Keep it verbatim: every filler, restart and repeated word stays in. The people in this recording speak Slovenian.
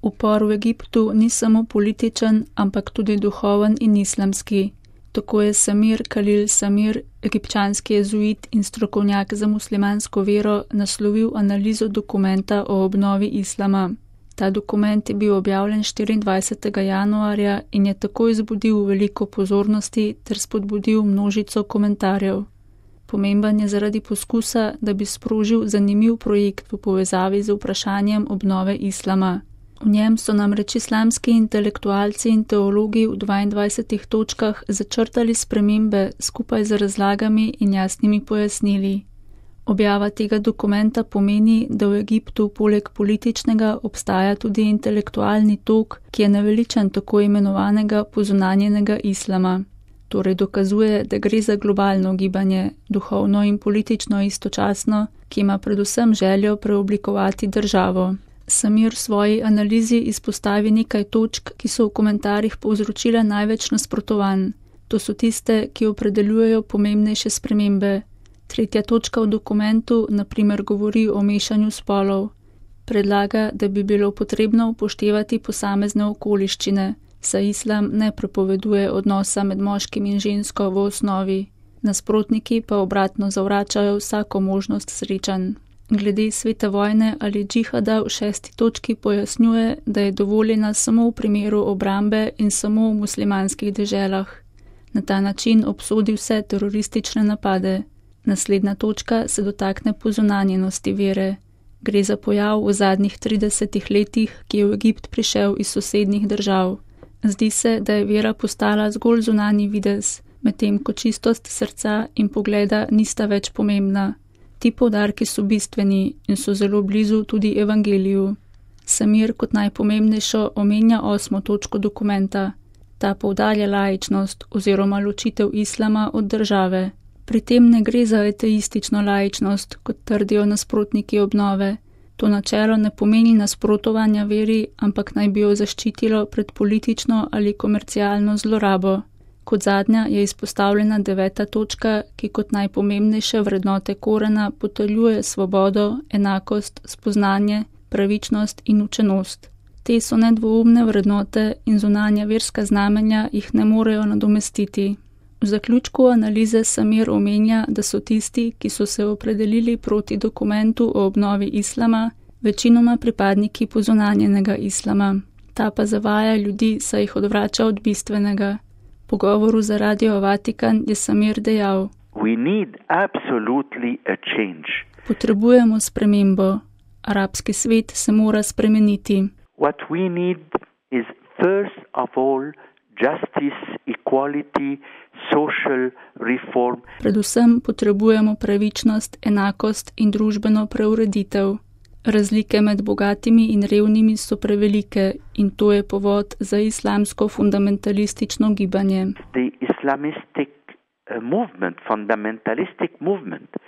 Upor v Egiptu ni samo političen, ampak tudi duhoven in islamski. Tako je Samir Khalil Samir, egipčanski jezuit in strokovnjak za muslimansko vero, naslovil analizo dokumenta o obnovi islama. Ta dokument je bil objavljen štiriindvajsetega januarja in je takoj zbudil veliko pozornosti ter spodbudil množico komentarjev. Pomemben je zaradi poskusa, da bi sprožil zanimiv projekt v povezavi z vprašanjem obnove islama. V njem so namreč islamski intelektualci in teologi v dvaindvajsetih točkah začrtali spremembe skupaj z razlagami in jasnimi pojasnili. Objava tega dokumenta pomeni, da v Egiptu poleg političnega obstaja tudi intelektualni tok, ki je naveličan tako imenovanega pozunanjenega islama. Torej dokazuje, da gre za globalno gibanje, duhovno in politično istočasno, ki ima predvsem željo preoblikovati državo. Samir v svoji analizi izpostavi nekaj točk, ki so v komentarjih povzročile največ nasprotovanj. To so tiste, ki opredeljujejo pomembnejše spremembe. Tretja točka v dokumentu na primer govori o mešanju spolov. Predlaga, da bi bilo potrebno upoštevati posamezne okoliščine, saj islam ne prepoveduje odnosa med moškim in žensko v osnovi. Nasprotniki pa obratno zavračajo vsako možnost srečanj. Glede svete vojne ali džihada v šesti točki pojasnjuje, da je dovoljena samo v primeru obrambe in samo v muslimanskih deželah. Na ta način obsodi vse teroristične napade. Naslednja točka se dotakne pozunanjenosti vere. Gre za pojav v zadnjih tridesetih letih, ki je v Egipt prišel iz sosednjih držav. Zdi se, da je vera postala zgolj zunanji videz, medtem ko čistost srca in pogleda nista več pomembna. Ti poudarki so bistveni in so zelo blizu tudi evangeliju. Samir kot najpomembnejšo omenja osmo točko dokumenta. Ta poudarja laičnost oziroma ločitev islama od države. Pri tem ne gre za ateistično laičnost, kot trdijo nasprotniki obnove. To načelo ne pomeni nasprotovanja veri, ampak naj bi jo zaščitilo pred politično ali komercialno zlorabo. Kot zadnja je izpostavljena deveta točka, ki kot najpomembnejše vrednote Korana potrjuje svobodo, enakost, spoznanje, pravičnost in učenost. Te so nedvoumne vrednote in zunanja verska znamenja jih ne morejo nadomestiti. V zaključku analize Samir omenja, da so tisti, ki so se opredelili proti dokumentu o obnovi islama, večinoma pripadniki pozunanjenega islama. Ta pa zavaja ljudi, saj jih odvrača od bistvenega. V pogovoru za Radio Vatikan je Samir dejal: We need absolutely a change. Potrebujemo spremembo. Arabski svet se mora spremeniti. What we need is first of all justice, equality, social reform. Predvsem potrebujemo pravičnost, enakost in družbeno preureditev. Razlike med bogatimi in revnimi so prevelike in to je povod za islamsko fundamentalistično gibanje. The Islamistic uh, movement, fundamentalistic movement.